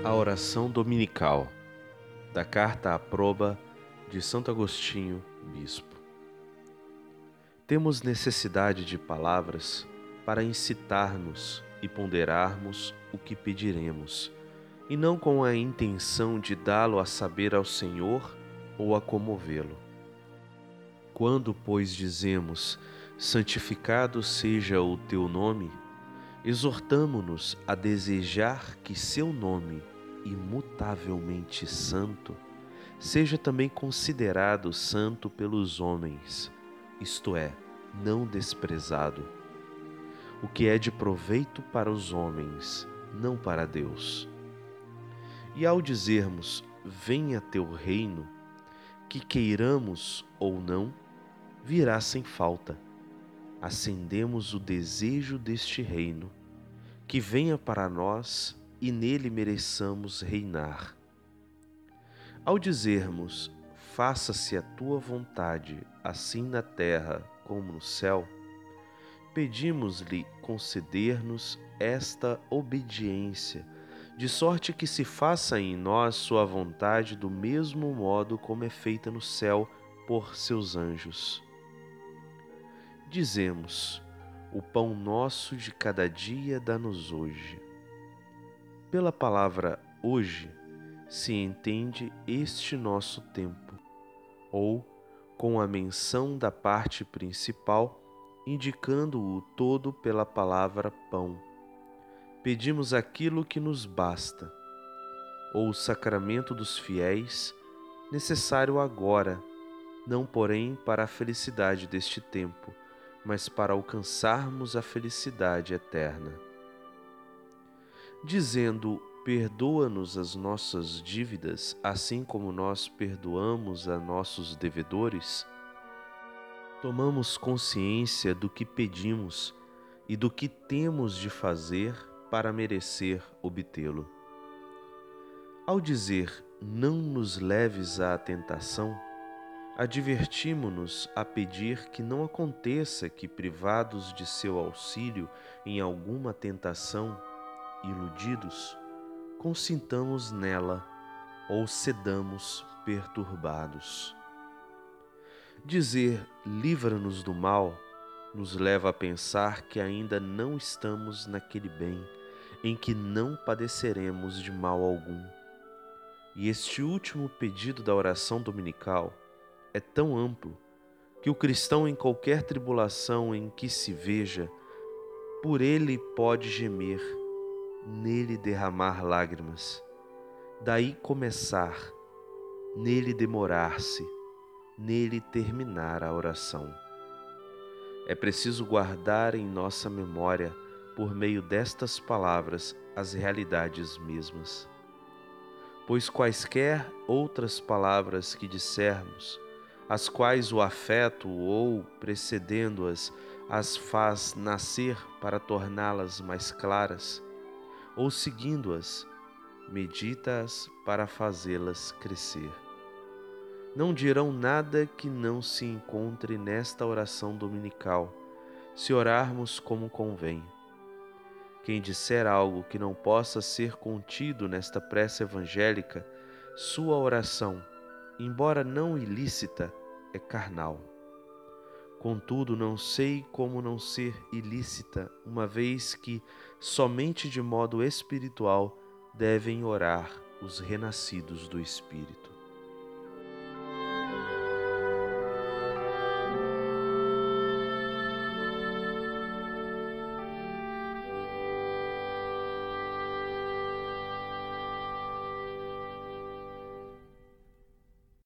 A oração dominical da Carta à Proba de Santo Agostinho, Bispo. Temos necessidade de palavras para incitar-nos e ponderarmos o que pediremos, e não com a intenção de dá-lo a saber ao Senhor ou a comovê-lo. Quando, pois, dizemos: santificado seja o teu nome, exortamo-nos a desejar que seu nome, imutavelmente santo, seja também considerado santo pelos homens, isto é, não desprezado. O que é de proveito para os homens, não para Deus. E ao dizermos: venha teu reino, que queiramos ou não, virá sem falta. Acendemos o desejo deste reino, que venha para nós e nele mereçamos reinar. Ao dizermos: faça-se a tua vontade, assim na terra como no céu, pedimos-lhe conceder-nos esta obediência, de sorte que se faça em nós sua vontade do mesmo modo como é feita no céu por seus anjos. Dizemos: o pão nosso de cada dia dá-nos hoje. Pela palavra hoje se entende este nosso tempo, ou, com a menção da parte principal, indicando o todo pela palavra pão, pedimos aquilo que nos basta, ou o sacramento dos fiéis, necessário agora, não porém para a felicidade deste tempo, mas para alcançarmos a felicidade eterna. Dizendo: perdoa-nos as nossas dívidas, assim como nós perdoamos a nossos devedores, tomamos consciência do que pedimos e do que temos de fazer para merecer obtê-lo. Ao dizer: não nos leves à tentação, advertimo-nos a pedir que não aconteça que, privados de seu auxílio em alguma tentação, iludidos, consintamos nela ou cedamos perturbados. Dizer livra-nos do mal nos leva a pensar que ainda não estamos naquele bem em que não padeceremos de mal algum. E este último pedido da oração dominical é tão amplo que o cristão, em qualquer tribulação em que se veja, por ele pode gemer, nele derramar lágrimas, daí começar, nele demorar-se, nele terminar a oração. É preciso guardar em nossa memória, por meio destas palavras, as realidades mesmas. Pois quaisquer outras palavras que dissermos, as quais o afeto ou, precedendo-as, as faz nascer para torná-las mais claras, ou seguindo-as, medita-as para fazê-las crescer. Não dirão nada que não se encontre nesta oração dominical, se orarmos como convém. Quem disser algo que não possa ser contido nesta prece evangélica, sua oração, embora não ilícita, é carnal. Contudo, não sei como não ser ilícita, uma vez que somente de modo espiritual devem orar os renascidos do Espírito.